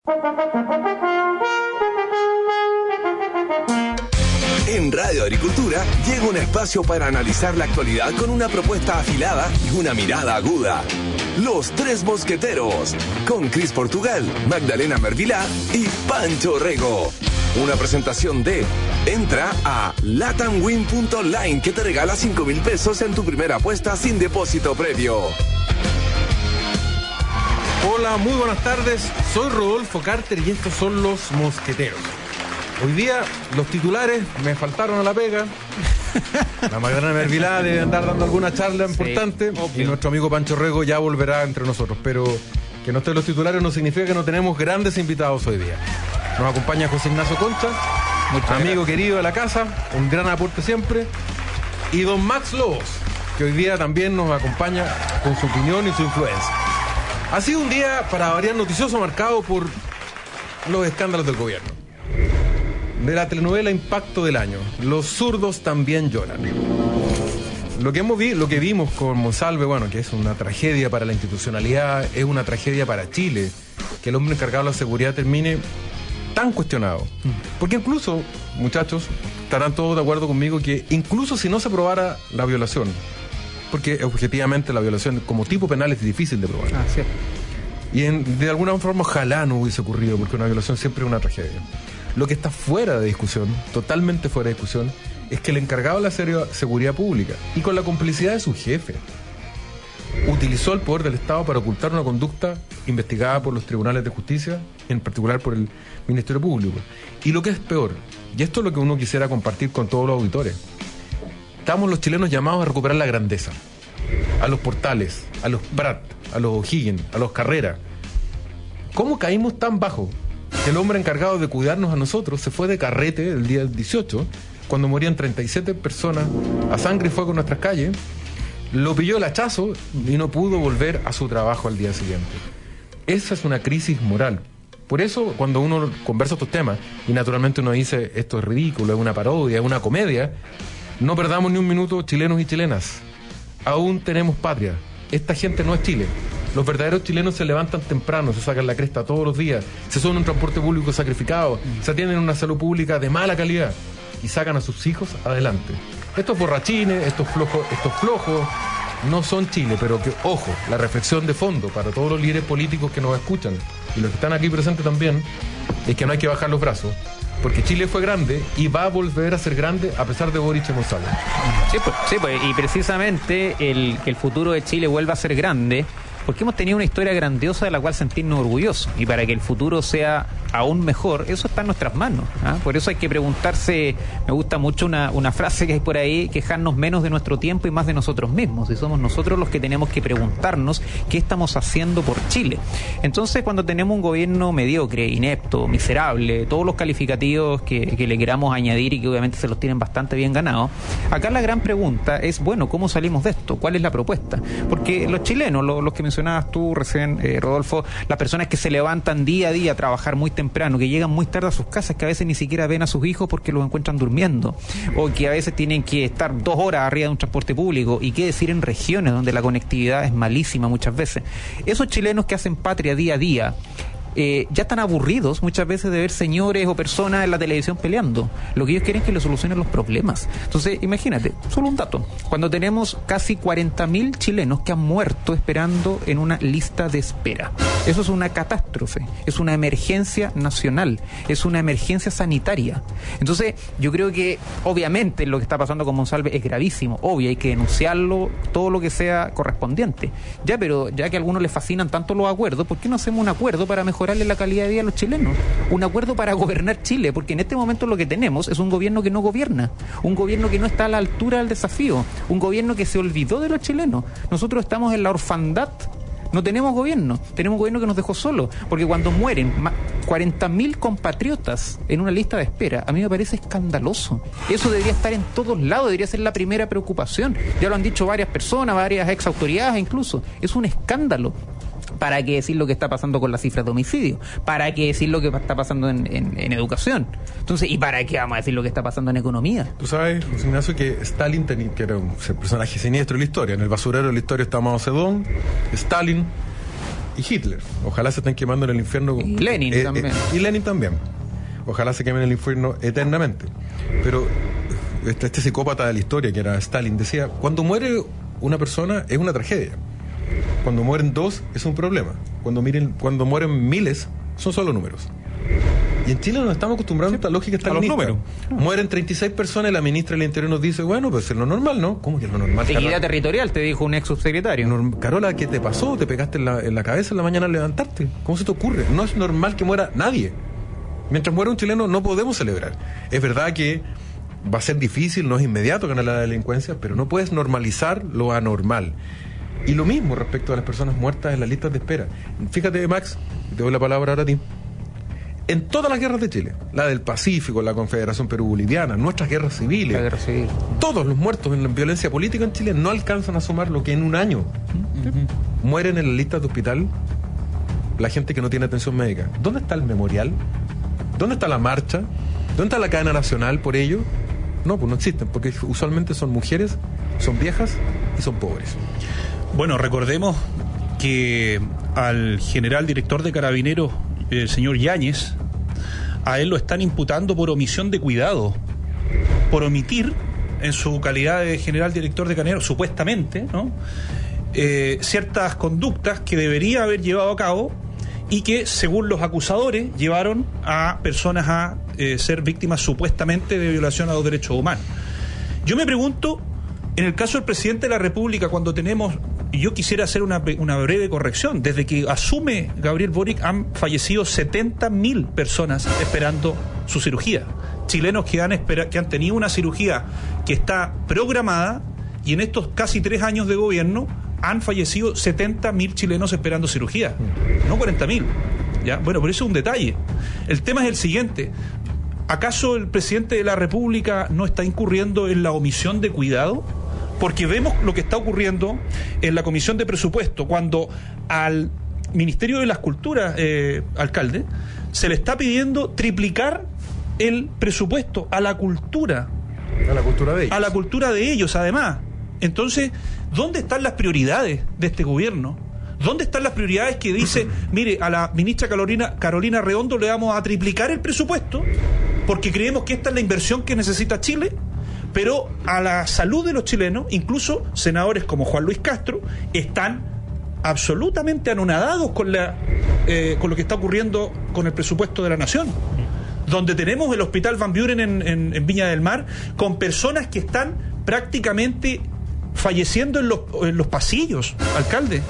En Radio Agricultura llega un espacio para analizar la actualidad con una propuesta afilada y una mirada aguda. Los Tres Mosqueteros, con Cris Portugal, Magdalena Mervilá y Pancho Rego. Una presentación de entra a latamwin.online que te regala 5,000 pesos en tu primera apuesta sin depósito previo. Hola, muy buenas tardes. Soy Rodolfo Carter y estos son Los Mosqueteros. Hoy día los titulares me faltaron a la pega. La Magdalena Mervilá debe andar dando alguna charla importante, y nuestro amigo Pancho Rego ya volverá entre nosotros. Pero que no estén los titulares no significa que no tenemos grandes invitados hoy día. Nos acompaña José Ignacio Concha, amigo querido de la casa, un gran aporte siempre, y don Max Lobos, que hoy día también nos acompaña con su opinión y su influencia. Ha sido un día, para variar, noticioso, marcado por los escándalos del gobierno. De la telenovela Impacto del año, los zurdos también lloran. Lo que vimos con Monsalve, bueno, que es una tragedia para la institucionalidad, es una tragedia para Chile, que el hombre encargado de la seguridad termine tan cuestionado. Porque incluso, muchachos, estarán todos de acuerdo conmigo que incluso si no se probara la violación, porque objetivamente la violación como tipo penal es difícil de probar. Sí. Y de alguna forma ojalá no hubiese ocurrido, porque una violación siempre es una tragedia. Lo que está fuera de discusión, totalmente fuera de discusión, es que el encargado de la seguridad pública, y con la complicidad de su jefe, utilizó el poder del Estado para ocultar una conducta investigada por los tribunales de justicia, en particular por el Ministerio Público. Y lo que es peor, y esto es lo que uno quisiera compartir con todos los auditores, estamos los chilenos llamados a recuperar la grandeza. A los Portales, a los Prat, a los O'Higgins, a los Carrera. ¿Cómo caímos tan bajo? Que el hombre encargado de cuidarnos a nosotros se fue de carrete el día 18, cuando morían 37 personas a sangre y fuego en nuestras calles, lo pilló el hachazo y no pudo volver a su trabajo al día siguiente. Esa es una crisis moral. Por eso, cuando uno conversa estos temas, y naturalmente uno dice, esto es ridículo, es una parodia, es una comedia, no perdamos ni un minuto, chilenos y chilenas. Aún tenemos patria. Esta gente no es Chile. Los verdaderos chilenos se levantan temprano, se sacan la cresta todos los días, se suben a un transporte público sacrificado, se atienden a una salud pública de mala calidad y sacan a sus hijos adelante. Estos borrachines, estos flojos, no son Chile, pero que, ojo, la reflexión de fondo para todos los líderes políticos que nos escuchan y los que están aquí presentes también, es que no hay que bajar los brazos, porque Chile fue grande y va a volver a ser grande a pesar de Boric y Monsalve. Sí, pues, y precisamente que el futuro de Chile vuelva a ser grande, porque hemos tenido una historia grandiosa de la cual sentirnos orgullosos, y para que el futuro sea aún mejor, eso está en nuestras manos, ¿ah? Por eso hay que preguntarse, me gusta mucho una frase que hay por ahí, quejarnos menos de nuestro tiempo y más de nosotros mismos, y somos nosotros los que tenemos que preguntarnos qué estamos haciendo por Chile. Entonces, cuando tenemos un gobierno mediocre, inepto, miserable, todos los calificativos que le queramos añadir y que obviamente se los tienen bastante bien ganados, acá la gran pregunta es, bueno, ¿cómo salimos de esto? ¿Cuál es la propuesta? Porque los chilenos, los que mencionabas tú recién, Rodolfo, las personas que se levantan día a día a trabajar muy temprano, que llegan muy tarde a sus casas, que a veces ni siquiera ven a sus hijos porque los encuentran durmiendo, o que a veces tienen que estar 2 horas arriba de un transporte público, y qué decir en regiones donde la conectividad es malísima muchas veces. Esos chilenos que hacen patria día a día, ya están aburridos muchas veces de ver señores o personas en la televisión peleando. Lo que ellos quieren es que les solucionen los problemas. Entonces, imagínate, solo un dato. Cuando tenemos casi 40.000 chilenos que han muerto esperando en una lista de espera. Eso es una catástrofe, es una emergencia nacional, es una emergencia sanitaria. Entonces, yo creo que obviamente lo que está pasando con Monsalve es gravísimo. Obvio, hay que denunciarlo, todo lo que sea correspondiente. Ya, pero ya que a algunos les fascinan tanto los acuerdos, ¿por qué no hacemos un acuerdo para mejorarle la calidad de vida a los chilenos? Un acuerdo para gobernar Chile, porque en este momento lo que tenemos es un gobierno que no gobierna, un gobierno que no está a la altura del desafío, un gobierno que se olvidó de los chilenos. Nosotros estamos en la orfandad. No tenemos gobierno, tenemos un gobierno que nos dejó solos, porque cuando mueren 40.000 compatriotas en una lista de espera, a mí me parece escandaloso. Eso debería estar en todos lados, debería ser la primera preocupación. Ya lo han dicho varias personas, varias ex autoridades incluso. Es un escándalo. ¿Para qué decir lo que está pasando con las cifras de homicidio? ¿Para qué decir lo que está pasando en educación? Entonces, ¿y para qué vamos a decir lo que está pasando en economía? Tú sabes, José Ignacio, que Stalin, que era un personaje siniestro de la historia, en el basurero de la historia está Mao Zedong, Stalin, Y Hitler. Ojalá se estén quemando en el infierno. Y Lenin también. Y Lenin también. Ojalá se quemen en el infierno eternamente. Pero este psicópata de la historia, que era Stalin, decía, cuando muere una persona es una tragedia. Cuando mueren 2 es un problema. Cuando mueren miles son solo números. Y en Chile nos estamos acostumbrando a esta lógica stalinista. números. Mueren 36 personas y la ministra del Interior nos dice, bueno, pues es lo normal, ¿no? ¿Cómo que es lo normal? Equidad territorial, te dijo un ex subsecretario. Carola, ¿qué te pasó? ¿Te pegaste en la cabeza en la mañana al levantarte? ¿Cómo se te ocurre? No es normal que muera nadie. Mientras muera un chileno no podemos celebrar. Es verdad que va a ser difícil, no es inmediato ganar la delincuencia, pero no puedes normalizar lo anormal. Y lo mismo respecto a las personas muertas en las listas de espera. Fíjate, Max, te doy la palabra ahora a ti. En todas las guerras de Chile, la del Pacífico, la Confederación Perú-Boliviana, nuestras guerras civiles, La guerra civil. todos los muertos en la violencia política en Chile no alcanzan a sumar lo que en un año mueren en las listas de hospital la gente que no tiene atención médica. ¿Dónde está el memorial? ¿Dónde está la marcha? ¿Dónde está la cadena nacional por ello? No, pues no existen, porque usualmente son mujeres, son viejas y son pobres. Bueno, recordemos que al general director de Carabineros, el señor Yáñez, a él lo están imputando por omisión de cuidado, por omitir, en su calidad de general director de Carabineros, supuestamente, ¿no? Ciertas conductas que debería haber llevado a cabo y que, según los acusadores, llevaron a personas a ser víctimas supuestamente de violación a los derechos humanos. Yo me pregunto, en el caso del presidente de la República, cuando tenemos, y yo quisiera hacer una breve corrección, desde que asume Gabriel Boric han fallecido 70.000 personas esperando su cirugía. Chilenos que han tenido una cirugía que está programada, y en estos casi 3 años de gobierno han fallecido 70.000 chilenos esperando cirugía, no 40.000. ¿Ya? Bueno, pero eso es un detalle. El tema es el siguiente: ¿acaso el presidente de la República no está incurriendo en la omisión de cuidado? Porque vemos lo que está ocurriendo en la Comisión de Presupuesto, cuando al Ministerio de las Culturas, alcalde, se le está pidiendo triplicar el presupuesto a la cultura. A la cultura de ellos. A la cultura de ellos, además. Entonces, ¿dónde están las prioridades de este gobierno? ¿Dónde están las prioridades que dice, mire, a la ministra Carolina Redondo le vamos a triplicar el presupuesto porque creemos que esta es la inversión que necesita Chile? Pero a la salud de los chilenos, incluso senadores como Juan Luis Castro, están absolutamente anonadados con lo que está ocurriendo con el presupuesto de la nación, donde tenemos el Hospital Van Buren en Viña del Mar, con personas que están prácticamente falleciendo en los pasillos, alcalde,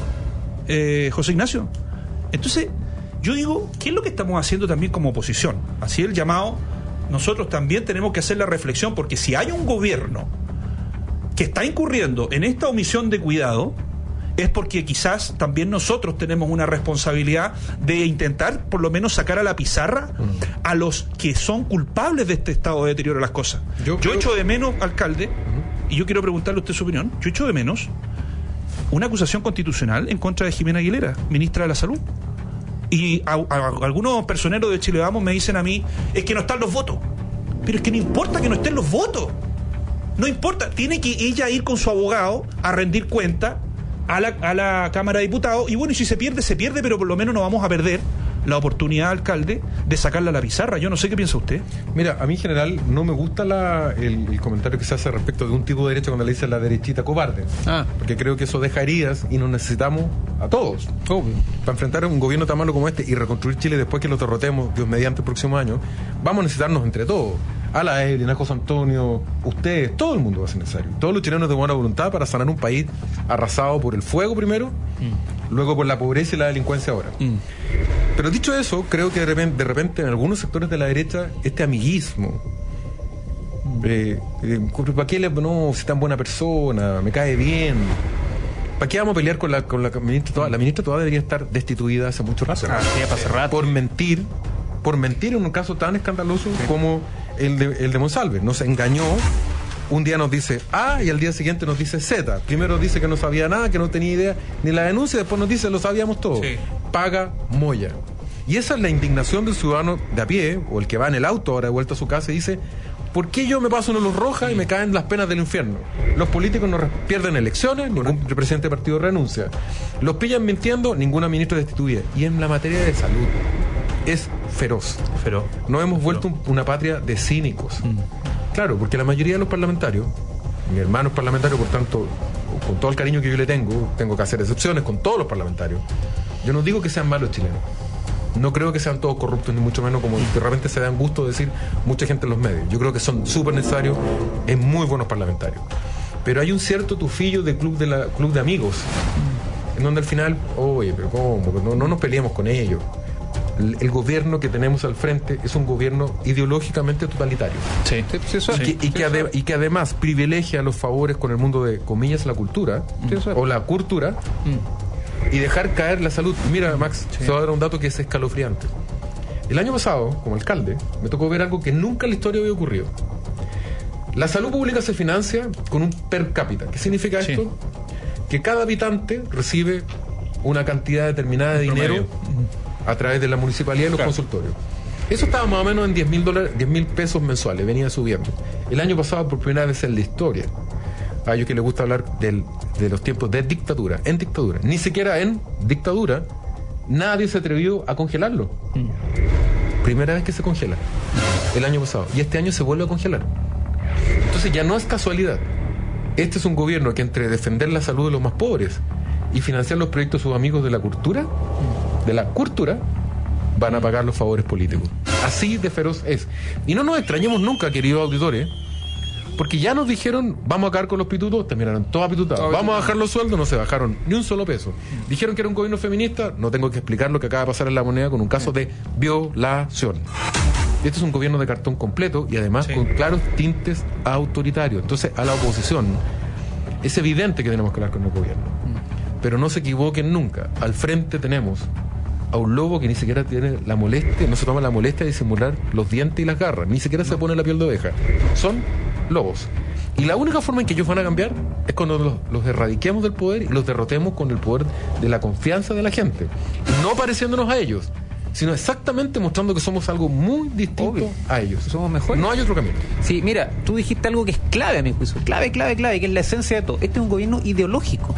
José Ignacio. Entonces, yo digo, ¿qué es lo que estamos haciendo también como oposición? Así el llamado. Nosotros también tenemos que hacer la reflexión, porque si hay un gobierno que está incurriendo en esta omisión de cuidado, es porque quizás también nosotros tenemos una responsabilidad de intentar por lo menos sacar a la pizarra a los que son culpables de este estado de deterioro de las cosas. Yo echo de menos, alcalde, y yo quiero preguntarle a usted su opinión, yo echo de menos una acusación constitucional en contra de Jimena Aguilera, ministra de la Salud. Y algunos personeros de Chile Vamos me dicen a mí, es que no están los votos. Pero es que no importa que no estén los votos. No importa, tiene que ella ir con su abogado a rendir cuenta a la Cámara de Diputados. Y bueno, y si se pierde, pero por lo menos no vamos a perder la oportunidad, alcalde, de sacarla a la pizarra. Yo no sé qué piensa usted. Mira, a mí en general no me gusta el comentario que se hace respecto de un tipo de derecha cuando le dice la derechita cobarde. Porque creo que eso deja heridas y nos necesitamos a todos. Para enfrentar un gobierno tan malo como este y reconstruir Chile después que lo derrotemos, Dios mediante, el próximo año, vamos a necesitarnos entre todos. A la Evelyn, a José Antonio, ustedes, todo el mundo va a ser necesario. Todos los chilenos de buena voluntad para sanar un país arrasado por el fuego primero, luego por la pobreza y la delincuencia ahora. Pero dicho eso, creo que de repente en algunos sectores de la derecha, este amiguismo, ¿para qué no, si tan buena persona, me cae bien? ¿Para qué vamos a pelear con la ministra? La ministra todavía debería estar destituida hace mucho rato. Por mentir en un caso tan escandaloso como el de Monsalve. Nos engañó. Un día nos dice A y al día siguiente nos dice Z. Primero dice que no sabía nada, que no tenía idea ni la denuncia, después nos dice lo sabíamos todo. Sí. Paga Moya. Y esa es la indignación del ciudadano de a pie, o el que va en el auto ahora de vuelta a su casa y dice, ¿Por qué yo me paso una luz roja y me caen las penas del infierno? Los políticos no pierden elecciones, ningún presidente de partido renuncia. Los pillan mintiendo, ninguna ministra destituida. Y en la materia de salud es feroz. Nos hemos vuelto una patria de cínicos. Claro, porque la mayoría de los parlamentarios, mi hermano es parlamentario, por tanto, con todo el cariño que yo le tengo que hacer excepciones con todos los parlamentarios. Yo no digo que sean malos chilenos. No creo que sean todos corruptos, ni mucho menos como que realmente se dan gusto de decir mucha gente en los medios. Yo creo que son súper necesarios, en muy buenos parlamentarios. Pero hay un cierto tufillo de club de amigos, en donde al final, oye, pero ¿cómo? No nos peleemos con ellos. El gobierno que tenemos al frente es un gobierno ideológicamente totalitario. Sí. Y que además privilegia los favores con el mundo de, comillas, la cultura, o la cultura, y dejar caer la salud. Mira, Max, se va a dar un dato que es escalofriante. El año pasado, como alcalde, me tocó ver algo que nunca en la historia había ocurrido. La salud pública se financia con un per cápita. ¿Qué significa esto? Que cada habitante recibe una cantidad determinada de dinero a través de la municipalidad y los consultorios. Eso estaba más o menos en $10,000 pesos mensuales, venía subiendo. El año pasado, por primera vez en la historia, a ellos que les gusta hablar de los tiempos de dictadura, ni siquiera en dictadura, nadie se atrevió a congelarlo. Primera vez que se congela, el año pasado, y este año se vuelve a congelar. Entonces ya no es casualidad. Este es un gobierno que, entre defender la salud de los más pobres y financiar los proyectos de sus amigos de la cultura, van a pagar los favores políticos. Así de feroz es. Y no nos extrañemos nunca, queridos auditores, porque ya nos dijeron, vamos a acabar con los pitutos, terminaron todos apitutados. Vamos a bajar los sueldos, no se bajaron ni un solo peso. Dijeron que era un gobierno feminista, no tengo que explicar lo que acaba de pasar en La Moneda con un caso de violación. Este es un gobierno de cartón completo y además con claros tintes autoritarios. Entonces, a la oposición, es evidente que tenemos que hablar con el gobierno. Pero no se equivoquen nunca. Al frente tenemos a un lobo que ni siquiera tiene la molestia, no se toma la molestia de disimular los dientes y las garras, ni siquiera se pone la piel de oveja. Son lobos. Y la única forma en que ellos van a cambiar es cuando los erradiquemos del poder y los derrotemos con el poder de la confianza de la gente. No pareciéndonos a ellos, sino exactamente mostrando que somos algo muy distinto a ellos. Somos mejores. No hay otro camino. Sí, mira, tú dijiste algo que es clave a mi juicio. Clave, que es la esencia de todo. Este es un gobierno ideológico.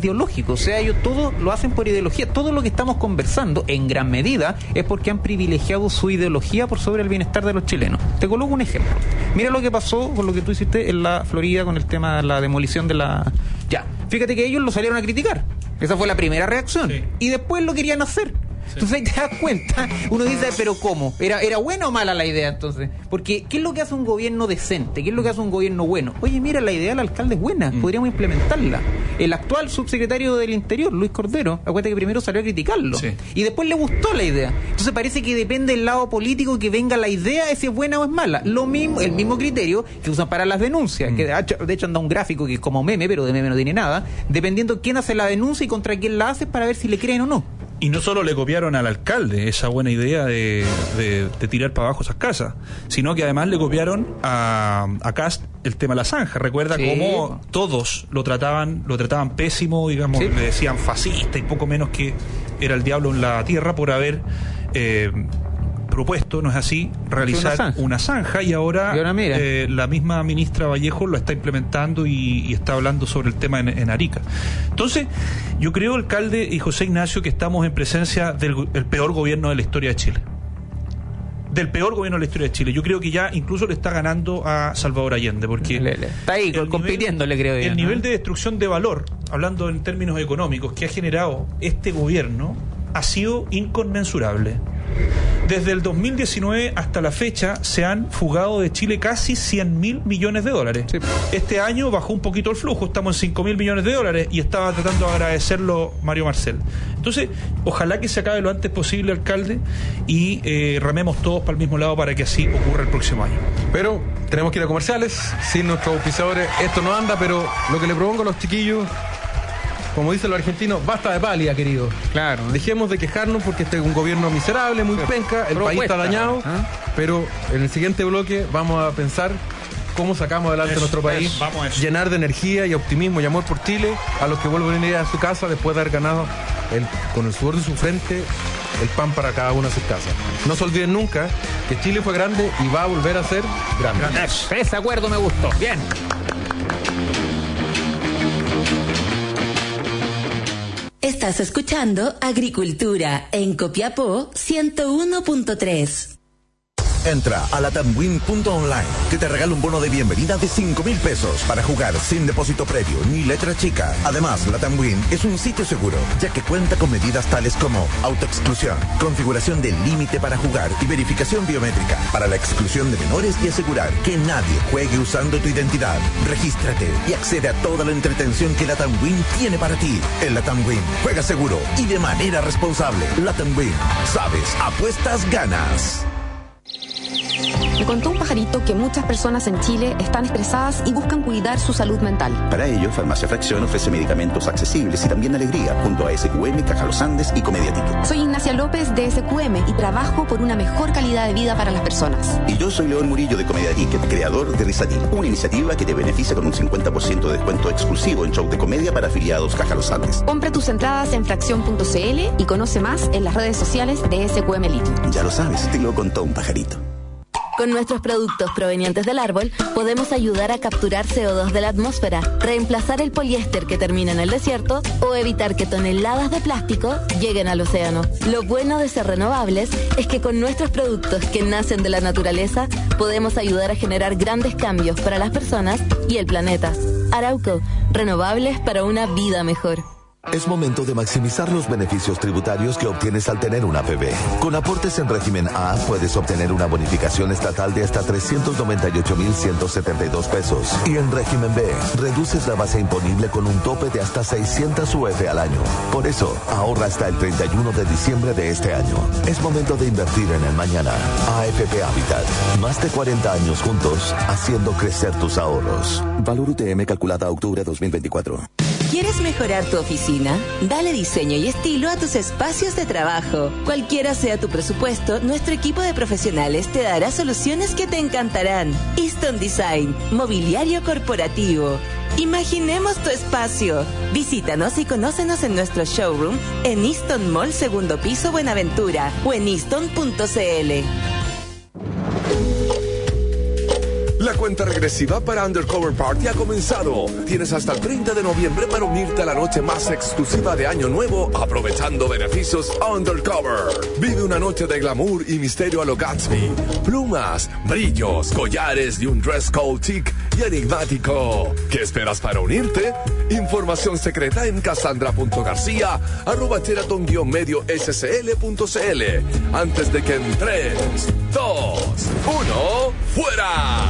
O sea, ellos todo lo hacen por ideología. Todo lo que estamos conversando, en gran medida, es porque han privilegiado su ideología por sobre el bienestar de los chilenos. Te coloco un ejemplo. Mira lo que pasó con lo que tú hiciste en la Florida con el tema de la demolición de la... Ya, fíjate que ellos lo salieron a criticar. Esa fue la primera reacción. Y después lo querían hacer. Entonces ahí te das cuenta, uno dice, pero ¿cómo? ¿Era buena o mala la idea entonces? Porque ¿qué es lo que hace un gobierno decente? ¿Qué es lo que hace un gobierno bueno? Oye, mira, la idea del alcalde es buena, podríamos implementarla. El actual subsecretario del Interior, Luis Cordero, acuérdate que primero salió a criticarlo y después le gustó la idea. Entonces parece que depende del lado político que venga la idea de si es buena o es mala. Lo mismo, el mismo criterio que usan para las denuncias, que de hecho anda un gráfico que es como meme, pero de meme no tiene nada, dependiendo quién hace la denuncia y contra quién la hace para ver si le creen o no. Y no solo le copiaron al alcalde esa buena idea de tirar para abajo esas casas, sino que además le copiaron a Kast el tema de la zanja. Recuerda cómo todos lo trataban pésimo, digamos, le decían fascista y poco menos que era el diablo en la tierra por haber propuesto, no es así, realizar una zanja y ahora la misma ministra Vallejo lo está implementando y está hablando sobre el tema en Arica. Entonces, yo creo, alcalde y José Ignacio, que estamos en presencia del peor gobierno de la historia de Chile. Del peor gobierno de la historia de Chile. Yo creo que ya incluso le está ganando a Salvador Allende, porque está ahí compitiéndole, creo yo. El nivel de destrucción de valor, hablando en términos económicos, que ha generado este gobierno ha sido inconmensurable. Desde el 2019 hasta la fecha se han fugado de Chile casi $100.000 millones. Este año bajó un poquito el flujo, estamos en $5.000 millones y estaba tratando de agradecerlo Mario Marcel. Entonces, ojalá que se acabe lo antes posible, alcalde, y rememos todos para el mismo lado para que así ocurra el próximo año. Pero tenemos que ir a comerciales, sin nuestros auspiciadores esto no anda, pero lo que le propongo a los chiquillos, como dicen los argentinos, basta de pálida, querido. Claro. Dejemos de quejarnos porque este es un gobierno miserable, muy penca, el país está dañado, pero en el siguiente bloque vamos a pensar cómo sacamos adelante nuestro país, llenar de energía y optimismo y amor por Chile a los que vuelven a ir a su casa después de haber ganado con el sudor de su frente el pan para cada una de sus casas. No se olviden nunca que Chile fue grande y va a volver a ser grande. Ese acuerdo me gustó. Bien. Estás escuchando Agricultura en Copiapó 101.3. Entra a latamwin.online, que te regala un bono de bienvenida de 5,000 pesos para jugar sin depósito previo ni letra chica. Además, Latamwin es un sitio seguro, ya que cuenta con medidas tales como autoexclusión, configuración del límite para jugar y verificación biométrica para la exclusión de menores y asegurar que nadie juegue usando tu identidad. Regístrate y accede a toda la entretención que Latamwin tiene para ti. En Latamwin, juega seguro y de manera responsable. Latamwin, sabes, apuestas, ganas. Me contó un pajarito que muchas personas en Chile están estresadas y buscan cuidar su salud mental. Para ello, Farmacia Fracción ofrece medicamentos accesibles y también alegría, junto a SQM, Caja Los Andes y Comedia Ticket. Soy Ignacia López de SQM y trabajo por una mejor calidad de vida para las personas. Y yo soy León Murillo de Comedia Ticket, creador de Risatil, una iniciativa que te beneficia con un 50% de descuento exclusivo en show de comedia para afiliados Caja Los Andes. Compra tus entradas en fracción.cl y conoce más en las redes sociales de SQM Litio. Ya lo sabes, te lo contó un pajarito. Con nuestros productos provenientes del árbol, podemos ayudar a capturar CO2 de la atmósfera, reemplazar el poliéster que termina en el desierto o evitar que toneladas de plástico lleguen al océano. Lo bueno de ser renovables es que con nuestros productos que nacen de la naturaleza, podemos ayudar a generar grandes cambios para las personas y el planeta. Arauco, renovables para una vida mejor. Es momento de maximizar los beneficios tributarios que obtienes al tener una APB. Con aportes en régimen A puedes obtener una bonificación estatal de hasta 398,172 pesos. Y en régimen B, reduces la base imponible con un tope de hasta 600 UF al año. Por eso, ahorra hasta el 31 de diciembre de este año. Es momento de invertir en el mañana. AFP Habitat. Más de 40 años juntos, haciendo crecer tus ahorros. Valor UTM calculada a octubre 2024. ¿Quieres mejorar tu oficina? Dale diseño y estilo a tus espacios de trabajo. Cualquiera sea tu presupuesto, nuestro equipo de profesionales te dará soluciones que te encantarán. Easton Design, mobiliario corporativo. Imaginemos tu espacio. Visítanos y conócenos en nuestro showroom en Easton Mall, segundo piso, Buenaventura, o en easton.cl. La cuenta regresiva para Undercover Party ha comenzado. Tienes hasta el 30 de noviembre para unirte a la noche más exclusiva de Año Nuevo, aprovechando beneficios Undercover. Vive una noche de glamour y misterio a lo Gatsby. Plumas, brillos, collares y un dress code chic y enigmático. ¿Qué esperas para unirte? Información secreta en cassandra.garcia@sheraton-medio-scl.cl. Antes de que en 3, 2, 1, ¡fuera!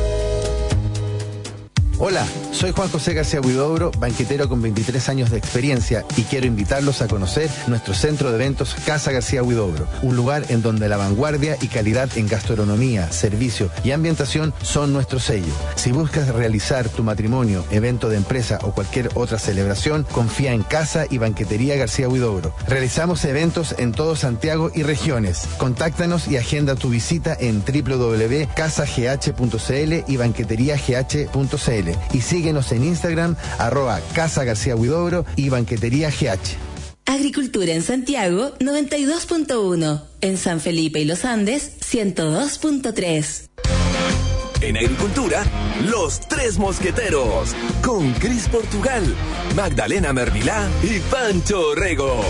Hola, soy Juan José García Huidobro, banquetero con 23 años de experiencia, y quiero invitarlos a conocer nuestro centro de eventos Casa García Huidobro, un lugar en donde la vanguardia y calidad en gastronomía, servicio y ambientación son nuestro sello. Si buscas realizar tu matrimonio, evento de empresa o cualquier otra celebración, confía en Casa y Banquetería García Huidobro. Realizamos eventos en todo Santiago y regiones. Contáctanos y agenda tu visita en www.casagh.cl y banqueteriagh.cl. Y síguenos en Instagram, @Casa García Huidobro y Banquetería GH. Agricultura en Santiago, 92.1. En San Felipe y Los Andes, 102.3. En Agricultura, Los Tres Mosqueteros, con Cris Portugal, Magdalena Mervilá y Pancho Rego.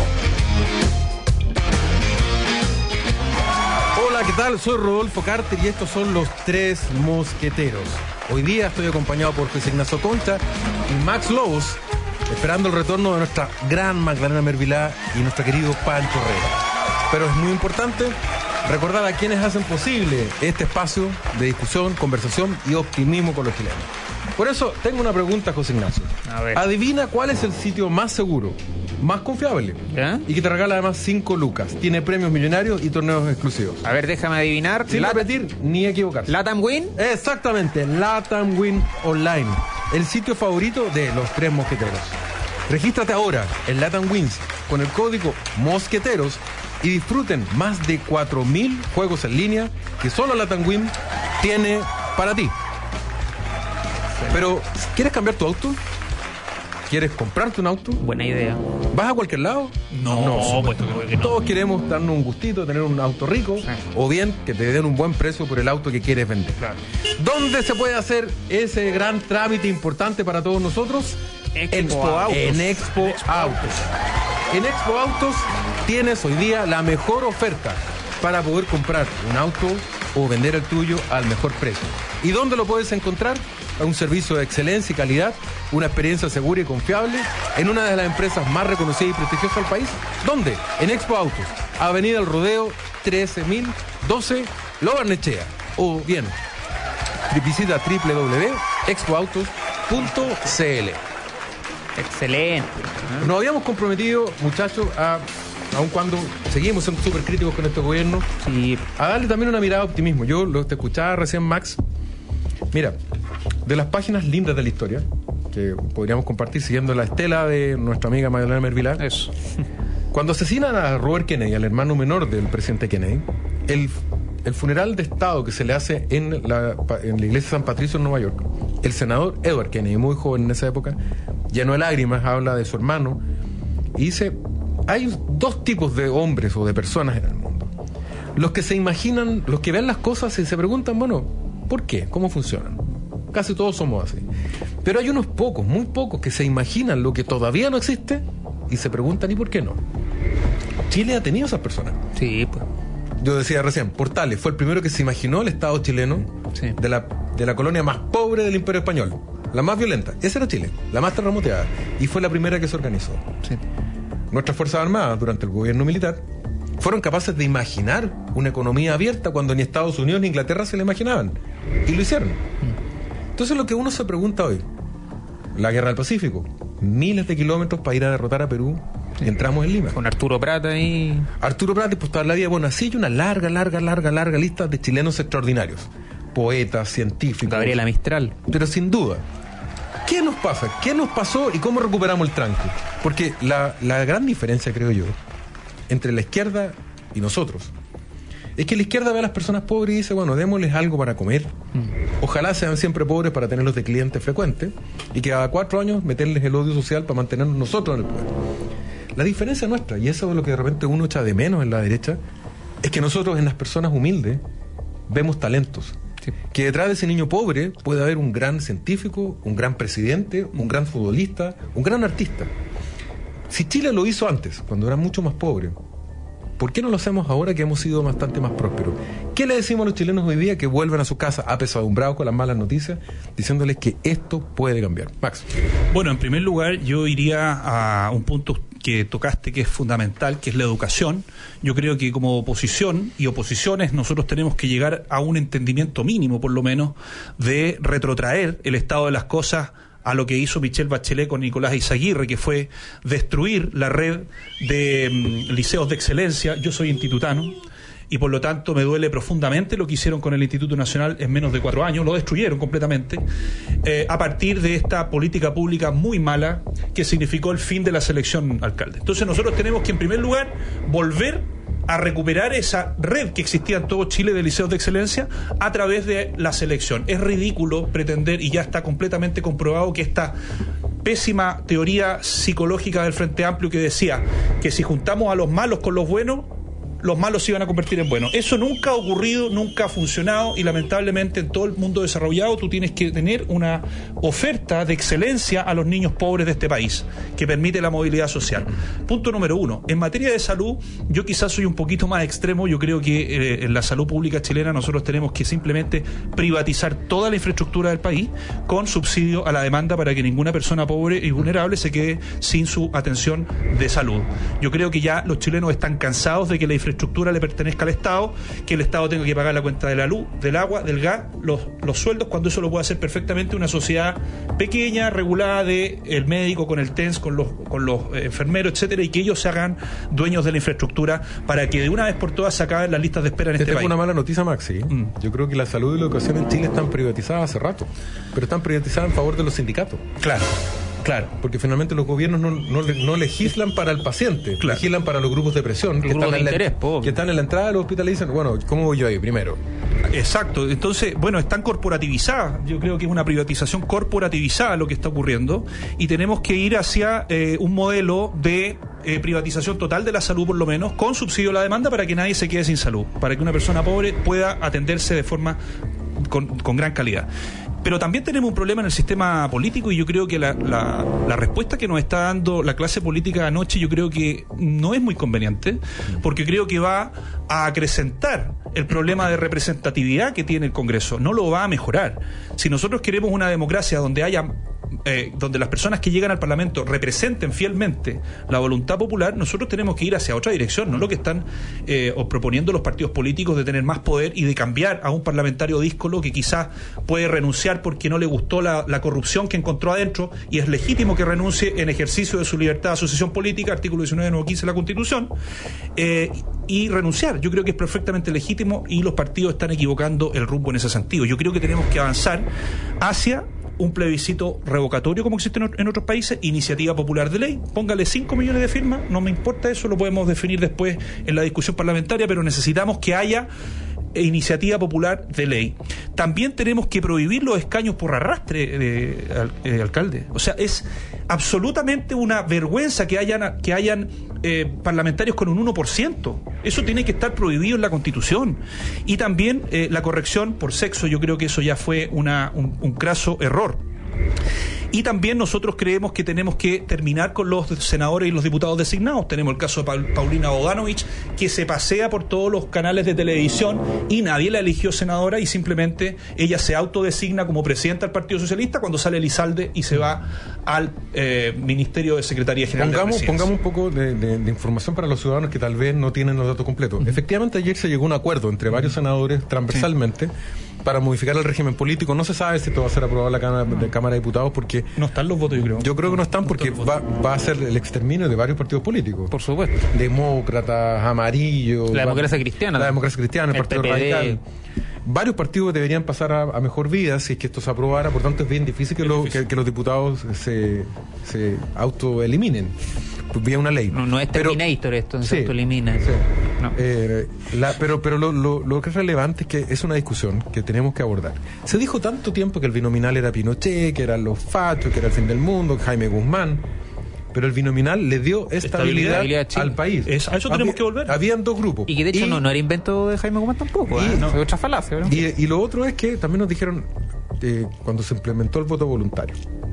Hola, ¿qué tal? Soy Rodolfo Carter y estos son Los Tres Mosqueteros. Hoy día estoy acompañado por José Ignacio Concha y Max Lobos, esperando el retorno de nuestra gran Magdalena Mervilá y nuestro querido Pancho Rego. Pero es muy importante recordar a quienes hacen posible este espacio de discusión, conversación y optimismo con los chilenos. Por eso tengo una pregunta, José Ignacio. A ver. Adivina cuál es el sitio más seguro, más confiable, ¿ya? Y que te regala además 5 lucas. Tiene premios millonarios y torneos exclusivos. A ver, déjame adivinar. Sin repetir ni equivocarse. ¿Latam Win? Exactamente, Latam Win Online, el sitio favorito de Los Tres Mosqueteros. Regístrate ahora en Latam Wins con el código Mosqueteros y disfruten más de 4.000 juegos en línea que solo Latam Win tiene para ti. Pero, ¿quieres cambiar tu auto? ¿Quieres comprarte un auto? Buena idea. ¿Vas a cualquier lado? No, Supuesto que no. Todos queremos darnos un gustito, tener un auto rico, o bien que te den un buen precio por el auto que quieres vender. Claro. ¿Dónde se puede hacer ese gran trámite importante para todos nosotros? Expo Autos. En Expo Autos. En Expo Autos tienes hoy día la mejor oferta para poder comprar un auto o vender el tuyo al mejor precio. ¿Y dónde lo puedes encontrar? A un servicio de excelencia y calidad, una experiencia segura y confiable en una de las empresas más reconocidas y prestigiosas del país. ¿Dónde? En Expo Autos, Avenida El Rodeo 13012, Lo Barnechea. O bien, visita www.expoautos.cl. Excelente. Nos habíamos comprometido, muchachos, aun cuando seguimos siendo súper críticos con este gobierno, a darle también una mirada de optimismo. Yo te escuchaba recién, Max. Mira, de las páginas lindas de la historia, que podríamos compartir siguiendo la estela de nuestra amiga Magdalena Mervilá. Eso. Cuando asesinan a Robert Kennedy, al hermano menor del presidente Kennedy, el funeral de Estado que se le hace en la iglesia de San Patricio en Nueva York, el senador Edward Kennedy, muy joven en esa época, lleno de lágrimas, habla de su hermano y dice: hay dos tipos de hombres o de personas en el mundo. Los que se imaginan, los que ven las cosas y se preguntan, bueno, ¿por qué? ¿Cómo funcionan? Casi todos somos así. Pero hay unos pocos, muy pocos, que se imaginan lo que todavía no existe y se preguntan, ¿y por qué no? Chile ha tenido esas personas. Sí, pues. Yo decía recién, Portales fue el primero que se imaginó el Estado chileno, sí, de la colonia más pobre del Imperio Español, la más violenta. Esa era Chile, la más terremoteada, y fue la primera que se organizó. Sí. Nuestras Fuerzas Armadas, durante el gobierno militar, fueron capaces de imaginar una economía abierta cuando ni Estados Unidos ni Inglaterra se la imaginaban, y lo hicieron. Entonces lo que uno se pregunta hoy, la guerra del Pacífico, miles de kilómetros para ir a derrotar a Perú, y entramos en Lima. Con Arturo Prat ahí. Arturo Prat, pues toda la vida, bueno, así hay una larga lista de chilenos extraordinarios, poetas, científicos. Gabriela Mistral. Pero sin duda, ¿qué nos pasa? ¿Qué nos pasó y cómo recuperamos el tranque? Porque la gran diferencia, creo yo, entre la izquierda y nosotros, es que la izquierda ve a las personas pobres y dice, bueno, démosles algo para comer. Ojalá sean siempre pobres para tenerlos de clientes frecuentes y que cada 4 años meterles el odio social para mantenernos nosotros en el poder. La diferencia nuestra, y eso es lo que de repente uno echa de menos en la derecha, es que nosotros en las personas humildes vemos talentos. Sí. Que detrás de ese niño pobre puede haber un gran científico, un gran presidente, un gran futbolista, un gran artista. Si Chile lo hizo antes, cuando era mucho más pobre, ¿por qué no lo hacemos ahora que hemos sido bastante más prósperos? ¿Qué le decimos a los chilenos hoy día que vuelven a su casa apesadumbrados con las malas noticias, diciéndoles que esto puede cambiar? Max. Bueno, en primer lugar, yo iría a un punto que tocaste que es fundamental, que es la educación. Yo creo que como oposición y oposiciones nosotros tenemos que llegar a un entendimiento mínimo, por lo menos, de retrotraer el estado de las cosas a lo que hizo Michelle Bachelet con Nicolás Izaguirre, que fue destruir la red de liceos de excelencia. Yo soy institutano y por lo tanto me duele profundamente lo que hicieron con el Instituto Nacional en menos de 4 años, lo destruyeron completamente, a partir de esta política pública muy mala que significó el fin de la selección alcalde. Entonces nosotros tenemos que en primer lugar volver a recuperar esa red que existía en todo Chile de liceos de excelencia a través de la selección. Es ridículo pretender, y ya está completamente comprobado, que esta pésima teoría psicológica del Frente Amplio que decía que si juntamos a los malos con los buenos, los malos se iban a convertir en buenos. Eso nunca ha ocurrido, nunca ha funcionado, y lamentablemente en todo el mundo desarrollado tú tienes que tener una oferta de excelencia a los niños pobres de este país que permite la movilidad social. Punto número 1. En materia de salud, yo quizás soy un poquito más extremo. Yo creo que en la salud pública chilena nosotros tenemos que simplemente privatizar toda la infraestructura del país con subsidio a la demanda para que ninguna persona pobre y vulnerable se quede sin su atención de salud. Yo creo que ya los chilenos están cansados de que la infraestructura le pertenezca al Estado, que el Estado tenga que pagar la cuenta de la luz, del agua, del gas, los sueldos, cuando eso lo puede hacer perfectamente una sociedad pequeña, regulada, de el médico con el TENS, con los enfermeros, etcétera, y que ellos se hagan dueños de la infraestructura para que de una vez por todas se acaben las listas de espera en este país. Tengo una mala noticia, Maxi. Yo creo que la salud y la educación en Chile están privatizadas hace rato, pero están privatizadas en favor de los sindicatos. Claro, porque finalmente los gobiernos no legislan para el paciente, legislan para los grupos de presión que están en la entrada de los hospitales y dicen, bueno, ¿cómo voy yo ahí? Primero, Exacto. Entonces, bueno, están corporativizadas. Yo creo que es una privatización corporativizada lo que está ocurriendo, y tenemos que ir hacia un modelo de privatización total de la salud, por lo menos, con subsidio a la demanda, para que nadie se quede sin salud, para que una persona pobre pueda atenderse de forma con gran calidad. Pero también tenemos un problema en el sistema político, y yo creo que la respuesta que nos está dando la clase política anoche, yo creo que no es muy conveniente, porque creo que va a acrecentar el problema de representatividad que tiene el Congreso, no lo va a mejorar. Si nosotros queremos una democracia donde haya donde las personas que llegan al Parlamento representen fielmente la voluntad popular, nosotros tenemos que ir hacia otra dirección, no lo que están proponiendo los partidos políticos, de tener más poder y de cambiar a un parlamentario díscolo que quizás puede renunciar porque no le gustó la corrupción que encontró adentro, y es legítimo que renuncie en ejercicio de su libertad de asociación política, artículo 19, nuevo 15 de la Constitución, y renunciar. Yo creo que es perfectamente legítimo, y los partidos están equivocando el rumbo en ese sentido. Yo creo que tenemos que avanzar hacia un plebiscito revocatorio como existe en otros países, iniciativa popular de ley, póngale 5 millones de firmas, no me importa eso, lo podemos definir después en la discusión parlamentaria, pero necesitamos que haya iniciativa popular de ley. También tenemos que prohibir los escaños por arrastre de alcalde. O sea, es absolutamente una vergüenza que hayan parlamentarios con un 1%. Eso tiene que estar prohibido en la Constitución. Y también la corrección por sexo, yo creo que eso ya fue un craso error. Y también nosotros creemos que tenemos que terminar con los senadores y los diputados designados. Tenemos el caso de Paulina Bodanovich, que se pasea por todos los canales de televisión y nadie la eligió senadora, y simplemente ella se autodesigna como presidenta del Partido Socialista cuando sale Elizalde y se va al Ministerio de Secretaría General de la Presidencia. Pongamos un poco de información para los ciudadanos que tal vez no tienen los datos completos. Efectivamente, ayer se llegó a un acuerdo entre varios senadores transversalmente para modificar el régimen político. No se sabe si esto va a ser aprobado en la Cámara de Diputados, porque no están los votos, yo creo. Yo creo que no están, porque va a ser el exterminio de varios partidos políticos. Por supuesto. Demócratas, amarillos. La democracia cristiana. La democracia cristiana, el Partido Radical. Varios partidos deberían pasar a mejor vida si es que esto se aprobara. Por tanto, es bien difícil que los diputados se autoeliminen vía una ley. No es Terminator esto, se autoelimina. Sí. No. Pero lo que es relevante es que es una discusión que tenemos que abordar. Se dijo tanto tiempo que el binominal era Pinochet, que eran los fachos, que era el fin del mundo, Jaime Guzmán, pero el binominal le dio estabilidad al país. A eso tenemos que volver. Habían dos grupos. Y que de hecho no era invento de Jaime Guzmán tampoco. Fue otra falacia. ¿No? Y lo otro es que también nos dijeron, cuando se implementó el voto voluntario,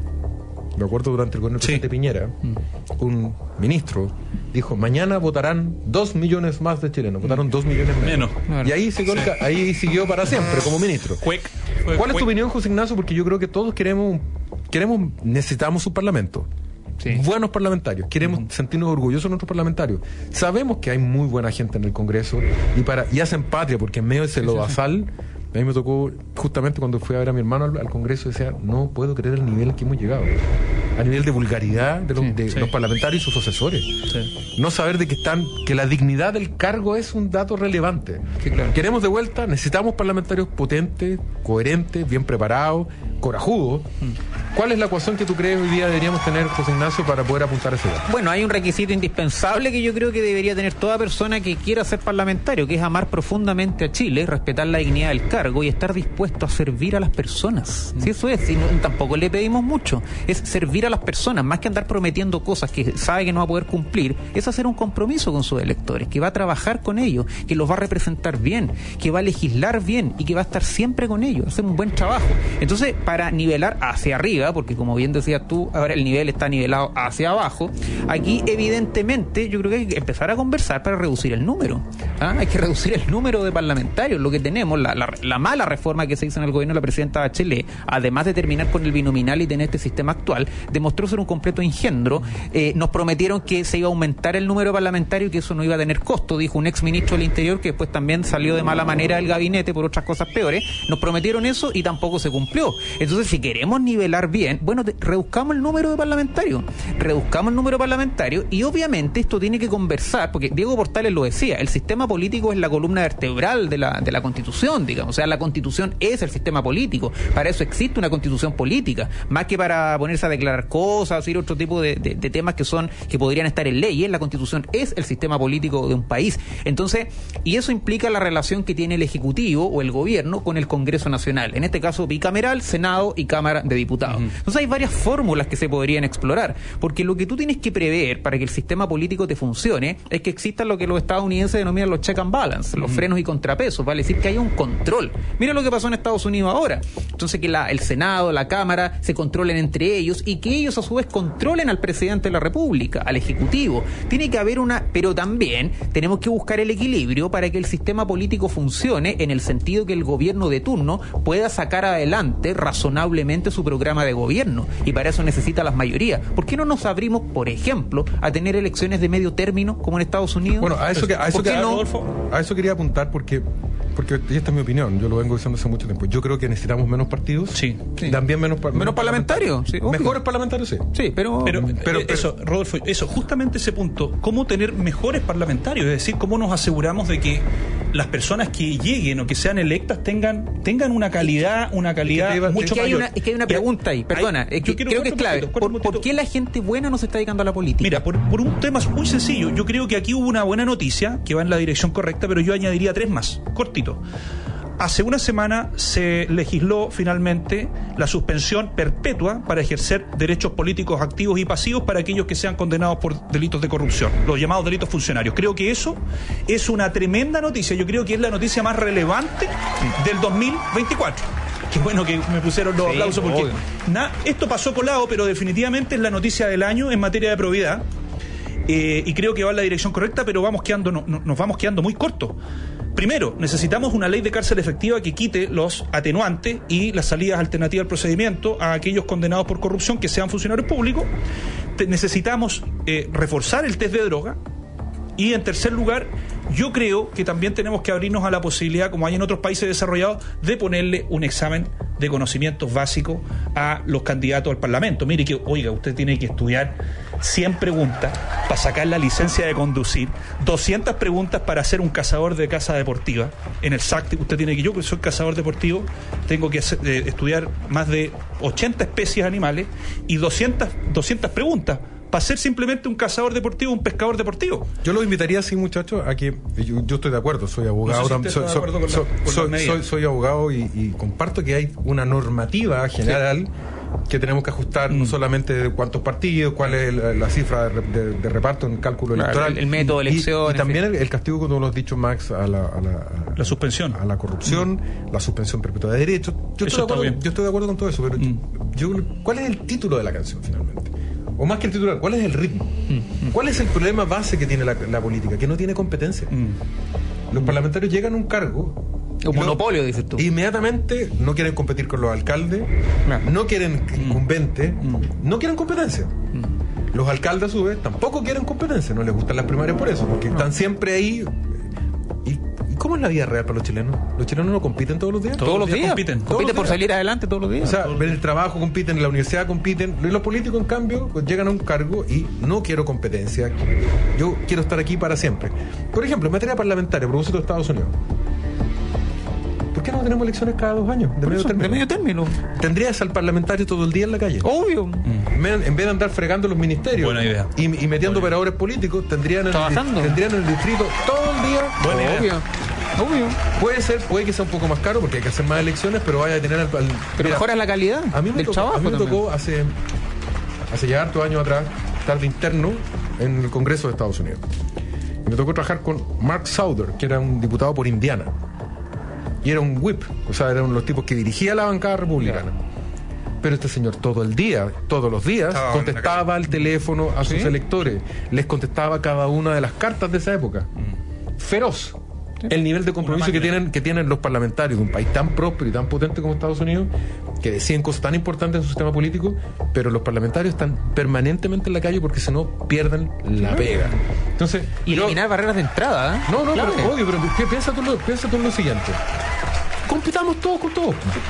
me acuerdo durante el gobierno del presidente Piñera, un ministro dijo: mañana votarán 2 millones más de chilenos. Votaron 2 millones menos. Y ahí siguió para siempre como ministro. ¿Cuál es tu opinión, José Ignacio? Porque yo creo que todos necesitamos un parlamento. Buenos parlamentarios, queremos sentirnos orgullosos de nuestros parlamentarios. Sabemos que hay muy buena gente en el Congreso y hacen patria, porque en medio de ese lodazal, a mí me tocó, justamente cuando fui a ver a mi hermano al Congreso, decía: no puedo creer el nivel al que hemos llegado, a nivel de vulgaridad de los parlamentarios y sus asesores. No saber que la dignidad del cargo es un dato relevante. Queremos de vuelta, necesitamos parlamentarios potentes, coherentes, bien preparados, corajudos. ¿Cuál es la ecuación que tú crees hoy día deberíamos tener, José Ignacio, para poder apuntar a ese dato? Bueno, hay un requisito indispensable que yo creo que debería tener toda persona que quiera ser parlamentario, que es amar profundamente a Chile, respetar la dignidad del cargo y estar dispuesto a servir a las personas. Si eso es, y tampoco le pedimos mucho, es servir a las personas, más que andar prometiendo cosas que sabe que no va a poder cumplir, es hacer un compromiso con sus electores, que va a trabajar con ellos, que los va a representar bien, que va a legislar bien y que va a estar siempre con ellos, hacer un buen trabajo. Entonces, para nivelar hacia arriba, porque como bien decías tú, ahora el nivel está nivelado hacia abajo, aquí evidentemente yo creo que hay que empezar a conversar para reducir el número. Hay que reducir el número de parlamentarios. Lo que tenemos, la mala reforma que se hizo en el gobierno de la presidenta Bachelet, además de terminar con el binominal y tener este sistema actual, demostró ser un completo engendro. Nos prometieron que se iba a aumentar el número parlamentario y que eso no iba a tener costo, dijo un ex ministro del Interior, que después también salió de mala manera del gabinete por otras cosas peores. Nos prometieron eso y tampoco se cumplió. Entonces, si queremos nivelar bien, bueno, reduzcamos el número de parlamentarios. Y obviamente esto tiene que conversar, porque Diego Portales lo decía, el sistema político es la columna vertebral de la Constitución, digamos. O sea, la Constitución es el sistema político. Para eso existe una Constitución política, más que para ponerse a declarar cosas, ir otro tipo de temas que podrían estar en ley. La Constitución es el sistema político de un país. Entonces, y eso implica la relación que tiene el Ejecutivo o el Gobierno con el Congreso Nacional. En este caso, bicameral, Senado y Cámara de Diputados. Entonces hay varias fórmulas que se podrían explorar, porque lo que tú tienes que prever para que el sistema político te funcione es que existan lo que los estadounidenses denominan los check and balance, los frenos y contrapesos, vale decir que haya un control. Mira lo que pasó en Estados Unidos ahora. Entonces que el Senado, la Cámara se controlen entre ellos y que ellos a su vez controlen al presidente de la República, al Ejecutivo. Tiene que haber pero también tenemos que buscar el equilibrio para que el sistema político funcione en el sentido que el gobierno de turno pueda sacar adelante razonablemente su programa de gobierno, y para eso necesita las mayorías. ¿Por qué no nos abrimos, por ejemplo, a tener elecciones de medio término como en Estados Unidos? Bueno, a eso quería apuntar porque y esta es mi opinión, yo lo vengo diciendo hace mucho tiempo. Yo creo que necesitamos menos partidos. Sí. También menos parlamentarios. Sí, mejores parlamentarios, sí. Sí, pero eso, Rodolfo, justamente ese punto, cómo tener mejores parlamentarios, es decir, cómo nos aseguramos de que las personas que lleguen o que sean electas tengan una calidad mucho mayor. Es que hay una pregunta ahí, perdona, creo que es clave. ¿Por qué la gente buena no se está dedicando a la política? Mira, por un tema muy sencillo. Yo creo que aquí hubo una buena noticia que va en la dirección correcta, pero yo añadiría 3 más, cortito. Hace una semana se legisló finalmente la suspensión perpetua para ejercer derechos políticos activos y pasivos para aquellos que sean condenados por delitos de corrupción, los llamados delitos funcionarios. Creo que eso es una tremenda noticia. Yo creo que es la noticia más relevante del 2024. Qué bueno que me pusieron los aplausos porque esto pasó colado, pero definitivamente es la noticia del año en materia de probidad. Y creo que va en la dirección correcta, pero nos vamos quedando muy cortos. Primero, necesitamos una ley de cárcel efectiva que quite los atenuantes y las salidas alternativas al procedimiento a aquellos condenados por corrupción que sean funcionarios públicos. Necesitamos reforzar el test de droga. Y en tercer lugar, yo creo que también tenemos que abrirnos a la posibilidad, como hay en otros países desarrollados, de ponerle un examen de conocimientos básicos a los candidatos al Parlamento. Mire que, oiga, usted tiene que estudiar 100 preguntas para sacar la licencia de conducir, 200 preguntas para ser un cazador de caza deportiva. En el SAC, usted tiene que, yo que soy cazador deportivo, tengo que estudiar más de 80 especies animales y 200 preguntas para ser simplemente un cazador deportivo, un pescador deportivo. Yo los invitaría así, muchachos, a que yo estoy de acuerdo, soy abogado, soy abogado y comparto que hay una normativa general que tenemos que ajustar, no solamente de cuántos partidos, cuál es la cifra de reparto en el cálculo electoral, el método de elección, y también el castigo, como lo has dicho, Max, a la suspensión, a la corrupción, la suspensión perpetua de derechos. Yo estoy de acuerdo con todo eso, pero ¿cuál es el título de la canción finalmente? O más que el titular, ¿cuál es el ritmo? ¿Cuál es el problema base que tiene la política? Que no tiene competencia. Los parlamentarios llegan a un cargo... Un monopolio, dices tú. Inmediatamente no quieren competir con los alcaldes, no quieren incumbentes, no quieren competencia. Los alcaldes, a su vez, tampoco quieren competencia. No les gustan las primarias por eso, porque están siempre ahí... ¿Y cómo es la vida real para los chilenos? ¿Los chilenos no compiten todos los días? Todos los días compiten por salir adelante todos los días. O sea, en el trabajo compiten, en la universidad compiten. Los políticos, en cambio, pues llegan a un cargo y no quiero competencia. Yo quiero estar aquí para siempre. Por ejemplo, en materia parlamentaria, a propósito de Estados Unidos, ¿por qué no tenemos elecciones cada 2 años? De medio término. ¿Tendrías al parlamentario todo el día en la calle? Obvio. En vez de andar fregando los ministerios y metiendo operadores políticos, tendrían el distrito todo el día. Obvio. Puede que sea un poco más caro porque hay que hacer más elecciones, pero vaya a tener pero mejora la calidad del trabajo. A mí me tocó hace ya hartos años atrás estar de interno en el Congreso de Estados Unidos. Y me tocó trabajar con Mark Souder, que era un diputado por Indiana. Y era un whip, o sea, eran los tipos que dirigía la bancada republicana. Pero este señor todos los días, contestaba al teléfono a sus electores, les contestaba cada una de las cartas de esa época. Feroz. El nivel de compromiso que tienen los parlamentarios de un país tan próspero y tan potente como Estados Unidos, que deciden cosas tan importantes en su sistema político, pero los parlamentarios están permanentemente en la calle porque si no pierden la pega. Entonces, eliminar barreras de entrada. Pero obvio, pero piensa tú en lo siguiente. Compitamos todos con todos.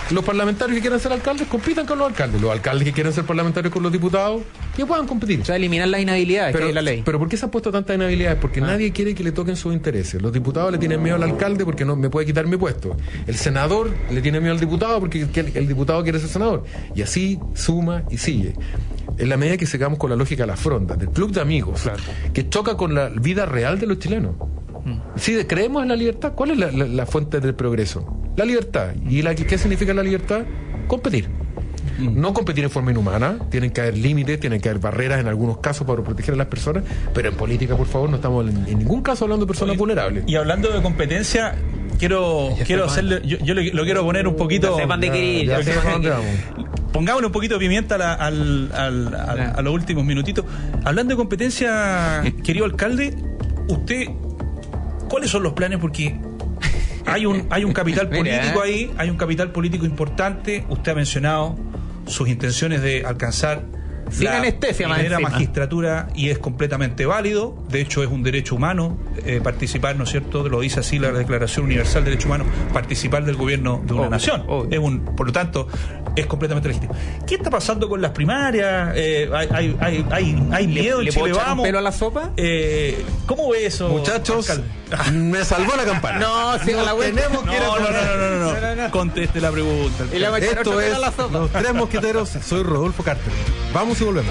Los parlamentarios que quieran ser alcaldes compitan con los alcaldes. Los alcaldes que quieren ser parlamentarios con los diputados que puedan competir. O sea, eliminar las inhabilidades, que es la ley. Pero ¿por qué se han puesto tantas inhabilidades? Porque nadie quiere que le toquen sus intereses. Los diputados le tienen miedo al alcalde porque no me puede quitar mi puesto. El senador le tiene miedo al diputado porque el diputado quiere ser senador. Y así suma y sigue. En la medida que sigamos con la lógica de la fronda, del club de amigos, claro, que choca con la vida real de los chilenos. Si creemos en la libertad, ¿cuál es la fuente del progreso? La libertad. ¿Y qué significa la libertad? Competir. No competir en forma inhumana, tienen que haber límites, tienen que haber barreras en algunos casos para proteger a las personas, pero en política, por favor, no estamos en ningún caso hablando de personas vulnerables. Y hablando de competencia, quiero hacerle, yo lo quiero poner un poquito. Sepan de qué ir, pongámosle un poquito de pimienta a los últimos minutitos. Hablando de competencia, querido alcalde, usted, ¿cuáles son los planes? Porque hay un capital político ahí, hay un capital político importante. Usted ha mencionado sus intenciones de alcanzar la primera magistratura y es completamente válido. De hecho, es un derecho humano participar, ¿no es cierto? Lo dice así la Declaración Universal de Derechos Humanos, participar del gobierno de una nación. Por lo tanto, es completamente legítimo. ¿Qué está pasando con las primarias? ¿Hay miedo en Chile Vamos? ¿Pelo a la sopa? ¿Cómo ve eso, muchachos? Me salvó la campana. No, si la tenemos que ir no. Conteste la pregunta. Esto es Los Tres Mosqueteros. Soy Rodolfo Carter. Vamos y volvemos.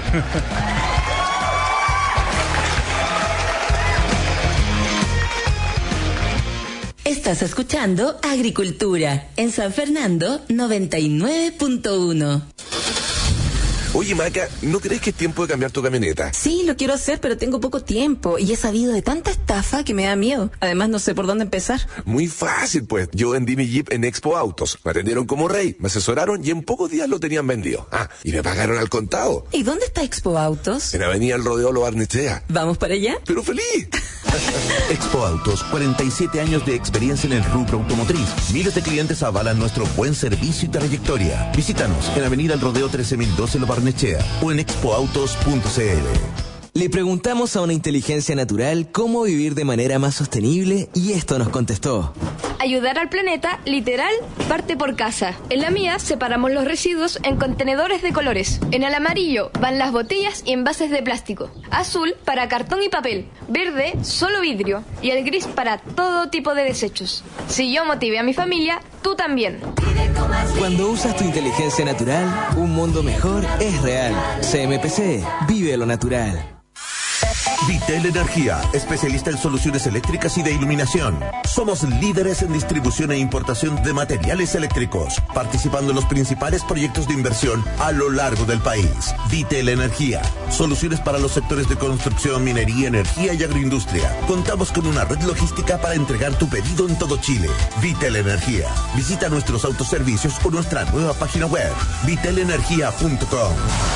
Estás escuchando Agricultura en San Fernando 99.1. Oye, Maca, ¿no crees que es tiempo de cambiar tu camioneta? Sí, lo quiero hacer, pero tengo poco tiempo y he sabido de tanta estafa que me da miedo. Además, no sé por dónde empezar. Muy fácil, pues. Yo vendí mi Jeep en Expo Autos. Me atendieron como rey, me asesoraron y en pocos días lo tenían vendido. Y me pagaron al contado. ¿Y dónde está Expo Autos? En Avenida El Rodeo Lo Barnechea. ¿Vamos para allá? ¡Pero feliz! Expo Autos, 47 años de experiencia en el rubro automotriz. Miles de clientes avalan nuestro buen servicio y trayectoria. Visítanos en Avenida El Rodeo 13012 Lo Barnechea o en expoautos.cl. Le preguntamos a una inteligencia natural cómo vivir de manera más sostenible y esto nos contestó. Ayudar al planeta, literal, parte por casa. En la mía separamos los residuos en contenedores de colores. En el amarillo van las botellas y envases de plástico. Azul para cartón y papel. Verde, solo vidrio. Y el gris para todo tipo de desechos. Si yo motivé a mi familia, tú también. Cuando usas tu inteligencia natural, un mundo mejor es real. CMPC, vive lo natural. Vitel Energía, especialista en soluciones eléctricas y de iluminación. Somos líderes en distribución e importación de materiales eléctricos, participando en los principales proyectos de inversión a lo largo del país. Vitel Energía, soluciones para los sectores de construcción, minería, energía y agroindustria. Contamos con una red logística para entregar tu pedido en todo Chile. Vitel Energía. Visita nuestros autoservicios o nuestra nueva página web, vitelenergia.com.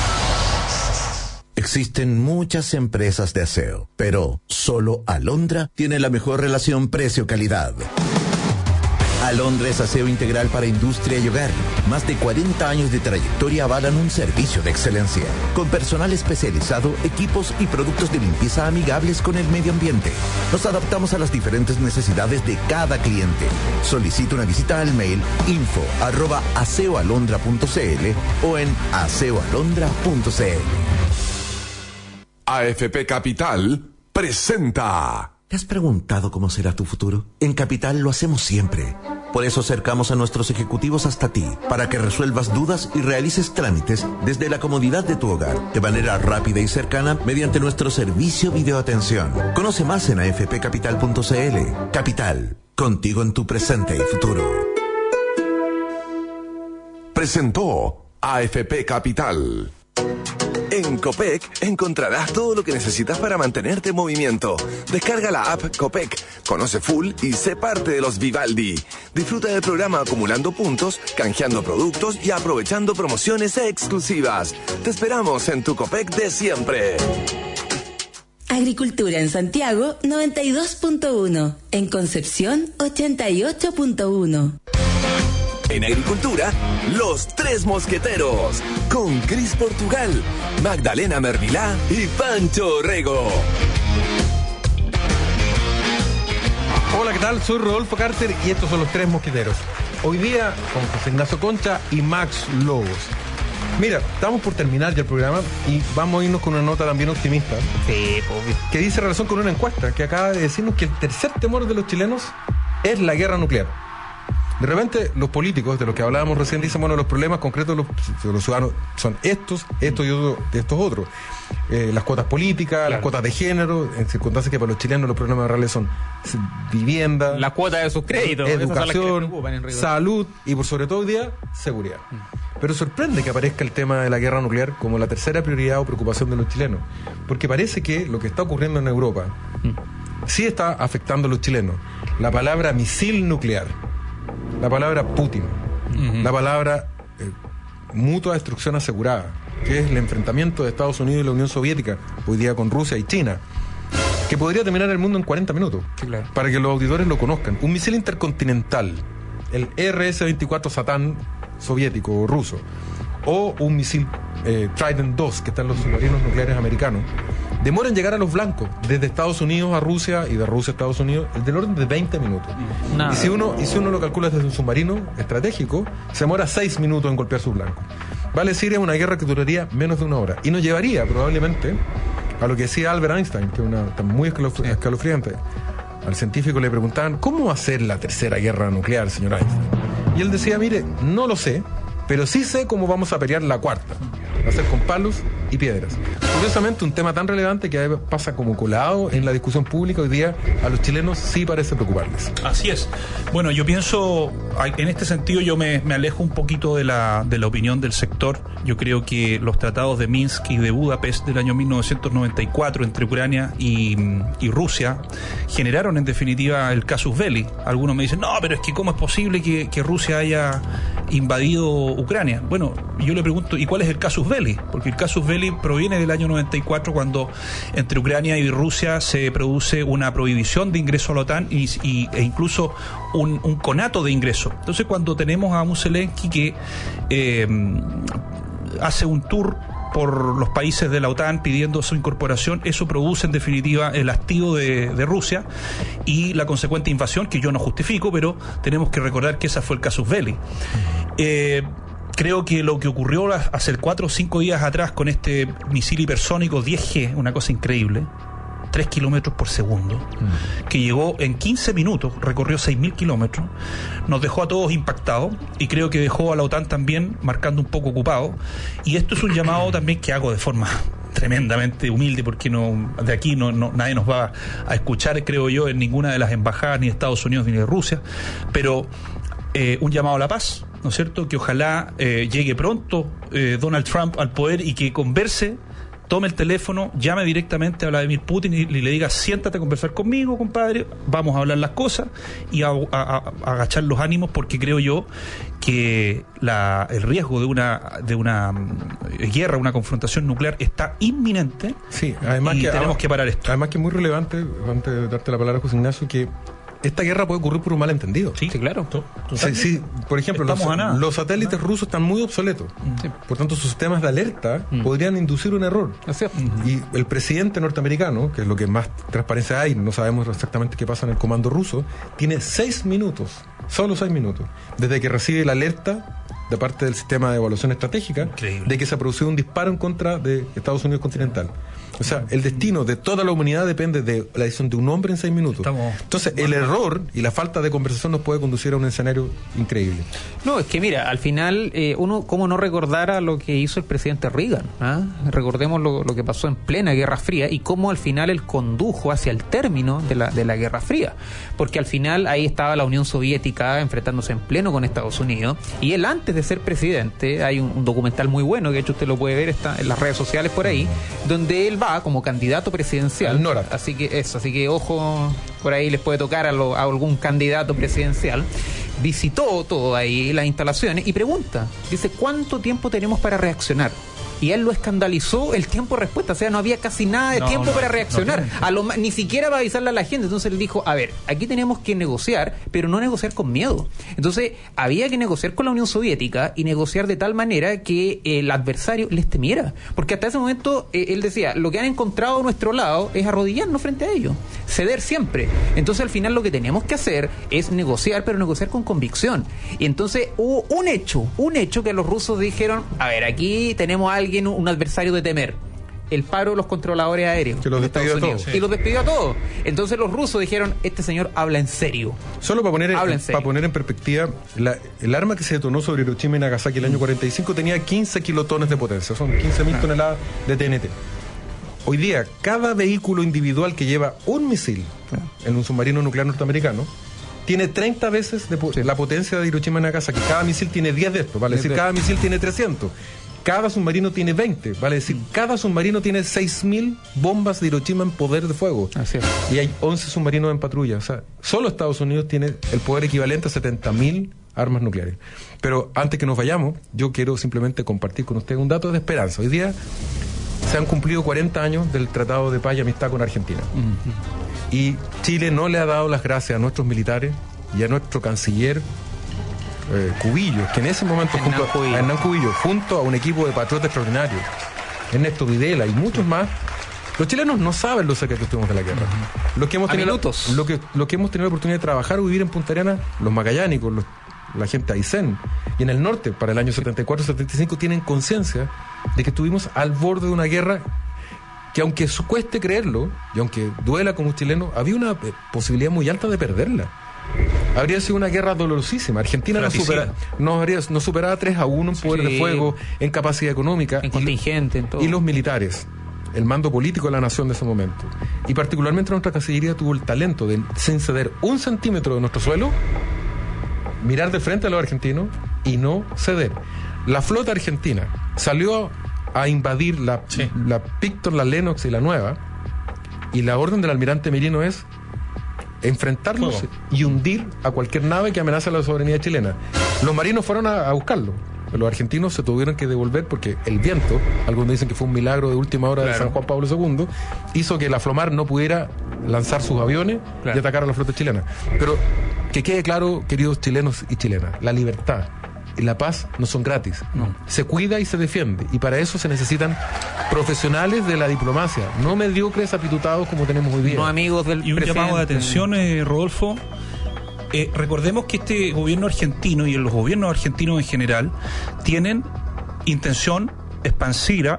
Existen muchas empresas de aseo, pero solo Alondra tiene la mejor relación precio-calidad. Alondra es aseo integral para industria y hogar. Más de 40 años de trayectoria avalan un servicio de excelencia. Con personal especializado, equipos y productos de limpieza amigables con el medio ambiente. Nos adaptamos a las diferentes necesidades de cada cliente. Solicita una visita al mail info@aseoalondra.cl o en aseoalondra.cl. AFP Capital presenta. ¿Te has preguntado cómo será tu futuro? En Capital lo hacemos siempre. Por eso acercamos a nuestros ejecutivos hasta ti, para que resuelvas dudas y realices trámites desde la comodidad de tu hogar, de manera rápida y cercana mediante nuestro servicio videoatención. Conoce más en afpcapital.cl. Capital, contigo en tu presente y futuro. Presentó AFP Capital. En Copec encontrarás todo lo que necesitas para mantenerte en movimiento. Descarga la app Copec, conoce full y sé parte de los Vivaldi. Disfruta del programa acumulando puntos, canjeando productos y aprovechando promociones exclusivas. Te esperamos en tu Copec de siempre. Agricultura en Santiago 92.1, en Concepción 88.1. En Agricultura, Los Tres Mosqueteros, con Cris Portugal, Magdalena Mervilá y Pancho Rego. Hola, ¿qué tal? Soy Rodolfo Carter y estos son los Tres Mosqueteros. Hoy día con José Ignacio Concha y Max Lobos. Mira, estamos por terminar ya el programa y vamos a irnos con una nota también optimista. Sí, obvio. Que dice relación con una encuesta que acaba de decirnos que el tercer temor de los chilenos es la guerra nuclear. De repente, los políticos, de los que hablábamos recién, dicen, bueno, los problemas concretos de los ciudadanos son estos y estos otros. Las cuotas políticas, claro, las cuotas de género, en circunstancias que para los chilenos los problemas reales son vivienda, la cuota de sus créditos, educación, salud y por sobre todo hoy día, seguridad. Pero sorprende que aparezca el tema de la guerra nuclear como la tercera prioridad o preocupación de los chilenos, porque parece que lo que está ocurriendo en Europa sí está afectando a los chilenos. La palabra misil nuclear, la palabra Putin, la palabra mutua destrucción asegurada, que es el enfrentamiento de Estados Unidos y la Unión Soviética, hoy día con Rusia y China, que podría terminar el mundo en 40 minutos, sí, claro, para que los auditores lo conozcan. Un misil intercontinental, el RS-24 Satán soviético o ruso, o un misil Trident II, que están los submarinos nucleares americanos, demora en llegar a los blancos, desde Estados Unidos a Rusia y de Rusia a Estados Unidos, del orden de 20 minutos. Y si uno lo calcula desde un submarino estratégico, se demora 6 minutos en golpear sus blancos. Vale decir, es una guerra que duraría menos de una hora. Y nos llevaría probablemente a lo que decía Albert Einstein, que es muy escalofriante. Al científico le preguntaban, ¿cómo va a ser la tercera guerra nuclear, señor Einstein? Y él decía, mire, no lo sé, pero sí sé cómo vamos a pelear la cuarta. Va a ser con palos y piedras. Curiosamente, un tema tan relevante que pasa como colado en la discusión pública hoy día, a los chilenos sí parece preocuparles. Así es. Bueno, yo pienso, en este sentido yo me alejo un poquito de la opinión del sector. Yo creo que los tratados de Minsk y de Budapest del año 1994 entre Ucrania y Rusia generaron en definitiva el casus belli. Algunos me dicen, no, pero es que ¿cómo es posible que Rusia haya invadido Ucrania? Bueno, yo le pregunto, ¿y cuál es el casus belli? Porque el casus belli proviene del año 94, cuando entre Ucrania y Rusia se produce una prohibición de ingreso a la OTAN e incluso un conato de ingreso. Entonces, cuando tenemos a un Zelensky que hace un tour por los países de la OTAN pidiendo su incorporación, eso produce en definitiva el hastío de Rusia y la consecuente invasión, que yo no justifico, pero tenemos que recordar que esa fue el casus belli. Creo que lo que ocurrió hace 4 o 5 días atrás con este misil hipersónico 10G, una cosa increíble, 3 kilómetros por segundo, que llegó en 15 minutos, recorrió 6.000 kilómetros, nos dejó a todos impactados y creo que dejó a la OTAN también marcando un poco ocupado. Y esto es un llamado también que hago de forma tremendamente humilde, porque de aquí nadie nos va a escuchar, creo yo, en ninguna de las embajadas ni de Estados Unidos ni de Rusia, pero un llamado a la paz, ¿no es cierto? Que ojalá llegue pronto Donald Trump al poder y que converse, tome el teléfono, llame directamente a Vladimir Putin y le diga, siéntate a conversar conmigo, compadre, vamos a hablar las cosas y a agachar los ánimos, porque creo yo que el riesgo de una guerra, una confrontación nuclear está inminente. Sí, además y tenemos que parar esto. Además que es muy relevante, antes de darte la palabra, José Ignacio, que esta guerra puede ocurrir por un malentendido. Sí, claro. Sí, por ejemplo, los satélites rusos están muy obsoletos. Sí. Por tanto, sus sistemas de alerta podrían inducir un error. Y el presidente norteamericano, que es lo que más transparencia hay, no sabemos exactamente qué pasa en el comando ruso, tiene 6 minutos, solo 6 minutos, desde que recibe la alerta de parte del sistema de evaluación estratégica, increíble, de que se ha producido un disparo en contra de Estados Unidos continental. O sea, el destino de toda la humanidad depende de la decisión de un hombre en 6 minutos. Entonces, el error y la falta de conversación nos puede conducir a un escenario increíble. No, es que mira, al final, uno, ¿cómo no recordara lo que hizo el presidente Reagan? Recordemos lo que pasó en plena Guerra Fría y cómo al final él condujo hacia el término de la Guerra Fría. Porque al final ahí estaba la Unión Soviética enfrentándose en pleno con Estados Unidos, y él, antes de ser presidente, hay un documental muy bueno, que de hecho usted lo puede ver, está en las redes sociales por ahí, donde él va como candidato presidencial. Así que ojo, por ahí les puede tocar a algún candidato presidencial. Visitó todo ahí, las instalaciones, y pregunta, dice, ¿cuánto tiempo tenemos para reaccionar? y a él lo escandalizó el tiempo de respuesta, o sea, no había casi nada de tiempo para reaccionar, ni siquiera para avisarle a la gente. Entonces él dijo, a ver, aquí tenemos que negociar, pero no negociar con miedo. Entonces había que negociar con la Unión Soviética y negociar de tal manera que el adversario les temiera, porque hasta ese momento él decía, lo que han encontrado a nuestro lado es arrodillarnos frente a ellos, ceder siempre. Entonces al final lo que tenemos que hacer es negociar, pero negociar con convicción. Y entonces hubo un hecho que los rusos dijeron, a ver, aquí tenemos a alguien, un adversario de temer, el paro de los controladores aéreos, que los despidió a todos. Y los despidió a todos. Entonces los rusos dijeron, este señor habla en serio. Solo para poner en perspectiva, el arma que se detonó sobre Hiroshima y Nagasaki el año 45 tenía 15 kilotones de potencia, son 15.000 toneladas de TNT. Hoy día, cada vehículo individual que lleva un misil en un submarino nuclear norteamericano tiene 30 veces la potencia de Hiroshima y Nagasaki. Cada misil tiene 10 de estos, vale decir, cada misil tiene 300. Cada submarino tiene 20, vale decir, cada submarino tiene 6.000 bombas de Hiroshima en poder de fuego. Así es. Y hay 11 submarinos en patrulla. O sea, solo Estados Unidos tiene el poder equivalente a 70.000 armas nucleares. Pero antes que nos vayamos, yo quiero simplemente compartir con ustedes un dato de esperanza. Hoy día se han cumplido 40 años del Tratado de Paz y Amistad con Argentina. Y Chile no le ha dado las gracias a nuestros militares y a nuestro canciller Cubillos, que en ese momento a Hernán Cubillos, junto a un equipo de patriotas extraordinarios, Ernesto Videla y muchos más. Los chilenos no saben lo cerca que estuvimos de la guerra. Los que hemos tenido la oportunidad de trabajar o vivir en Punta Arenas, los magallánicos, la gente de Aysén y en el norte para el año 74-75 tienen conciencia de que estuvimos al borde de una guerra que, aunque cueste creerlo y aunque duela como chileno, había una posibilidad muy alta de perderla. Habría sido una guerra dolorosísima. Argentina nos superaba 3-1 en poder de fuego, en capacidad económica, en contingente, en todo. Y los militares, el mando político de la nación de ese momento, y particularmente nuestra Cancillería, tuvo el talento de, sin ceder 1 centímetro de nuestro suelo, mirar de frente a los argentinos y no ceder. La flota argentina salió a invadir la Pictor, la Lennox y la Nueva, y la orden del almirante Merino es enfrentarlos y hundir a cualquier nave que amenace la soberanía chilena. Los marinos fueron a buscarlo. Los argentinos se tuvieron que devolver porque el viento, algunos dicen que fue un milagro de última hora de San Juan Pablo II, hizo que la Flomar no pudiera lanzar sus aviones y atacar a la flota chilena. Pero que quede claro, queridos chilenos y chilenas, la libertad y la paz no son gratis. Se cuida y se defiende, y para eso se necesitan profesionales de la diplomacia, no mediocres apitutados como tenemos hoy día. No amigos del presidente. Un llamado de atención, Rodolfo. Recordemos que este gobierno argentino y los gobiernos argentinos en general tienen intención expansionista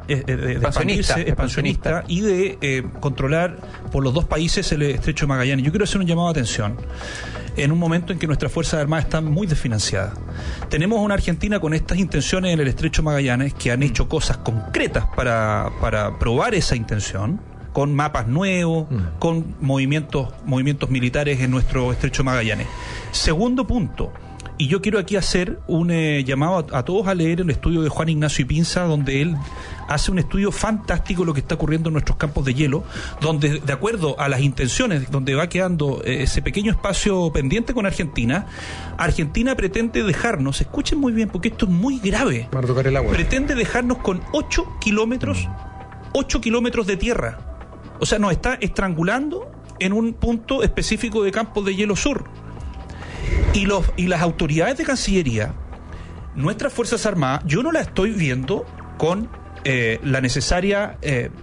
y de controlar por los dos países el estrecho de Magallanes. Yo quiero hacer un llamado de atención en un momento en que nuestras Fuerzas Armadas están muy desfinanciadas. Tenemos una Argentina con estas intenciones en el estrecho de Magallanes que han hecho cosas concretas para probar esa intención, con mapas nuevos, con movimientos militares en nuestro estrecho de Magallanes. Segundo punto, y yo quiero aquí hacer un llamado a todos a leer el estudio de Juan Ignacio Pinza, donde él hace un estudio fantástico de lo que está ocurriendo en nuestros campos de hielo, donde, de acuerdo a las intenciones, donde va quedando ese pequeño espacio pendiente con Argentina, Argentina pretende dejarnos, escuchen muy bien porque esto es muy grave, para tocar el agua, pretende dejarnos con 8 kilómetros de tierra. O sea, nos está estrangulando en un punto específico de Campos de Hielo Sur. Y las autoridades de Cancillería, nuestras Fuerzas Armadas, yo no la estoy viendo con la necesaria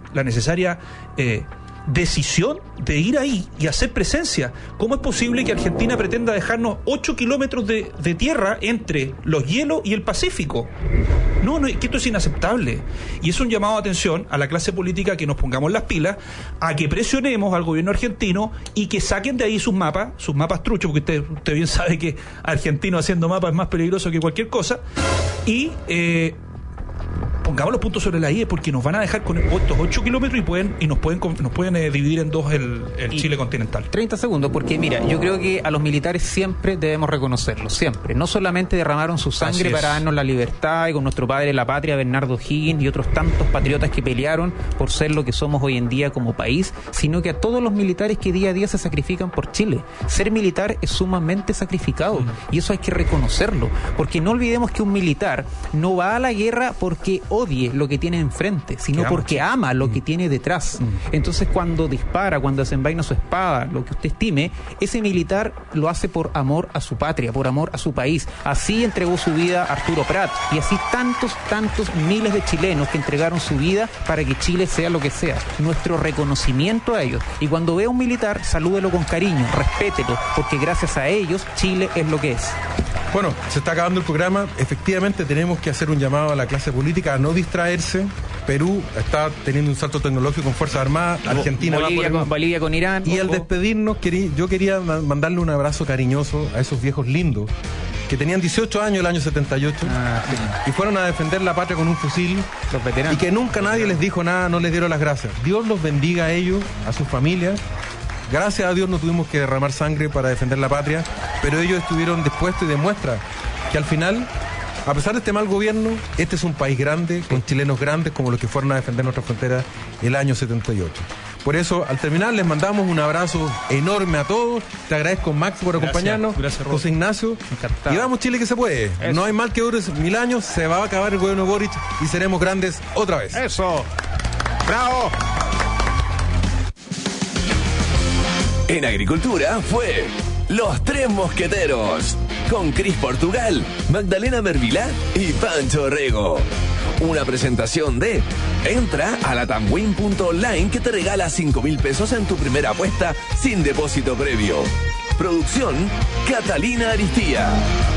decisión de ir ahí y hacer presencia. ¿Cómo es posible que Argentina pretenda dejarnos 8 kilómetros de tierra entre los hielos y el Pacífico? No, que esto es inaceptable. Y es un llamado de atención a la clase política que nos pongamos las pilas, a que presionemos al gobierno argentino y que saquen de ahí sus mapas truchos, porque usted bien sabe que argentino haciendo mapas es más peligroso que cualquier cosa, y pongamos los puntos sobre la I, porque nos van a dejar con estos 8 kilómetros y nos pueden dividir en dos el Chile continental. 30 segundos, porque mira, yo creo que a los militares siempre debemos reconocerlos, siempre. No solamente derramaron su sangre para darnos la libertad, y con nuestro padre la patria, Bernardo Higgins, y otros tantos patriotas que pelearon por ser lo que somos hoy en día como país, sino que a todos los militares que día a día se sacrifican por Chile. Ser militar es sumamente sacrificado, y eso hay que reconocerlo, porque no olvidemos que un militar no va a la guerra porque odie lo que tiene enfrente, sino porque ama lo que tiene detrás. Entonces, cuando dispara, cuando desenvaina su espada, lo que usted estime, ese militar lo hace por amor a su patria, por amor a su país. Así entregó su vida Arturo Prat, y así tantos miles de chilenos que entregaron su vida para que Chile sea lo que sea. Nuestro reconocimiento a ellos. Y cuando vea a un militar, salúdelo con cariño, respételo, porque gracias a ellos Chile es lo que es. Bueno, se está acabando el programa. Efectivamente tenemos que hacer un llamado a la clase política a no distraerse. Perú está teniendo un salto tecnológico con Fuerzas Armadas, Argentina Bolivia con Irán. Y al despedirnos, yo quería mandarle un abrazo cariñoso a esos viejos lindos que tenían 18 años el año 78 y fueron a defender la patria con un fusil, los veteranos, y que nunca nadie les dijo nada, no les dieron las gracias. Dios los bendiga a ellos, a sus familias. Gracias a Dios no tuvimos que derramar sangre para defender la patria, pero ellos estuvieron dispuestos y demuestra que al final, a pesar de este mal gobierno, este es un país grande, con chilenos grandes como los que fueron a defender nuestra frontera el año 78. Por eso, al terminar, les mandamos un abrazo enorme a todos. Te agradezco, Max, por acompañarnos. Gracias, José Ignacio. Encantado. Y vamos, Chile, que se puede. Eso. No hay mal que dure 1000 años, se va a acabar el gobierno de Boric y seremos grandes otra vez. ¡Eso! ¡Bravo! En Agricultura fue Los Tres Mosqueteros, con Cris Portugal, Magdalena Mervilá y Pancho Rego. Una presentación de entra a latamwin.online que te regala 5.000 pesos en tu primera apuesta sin depósito previo. Producción Catalina Aristía.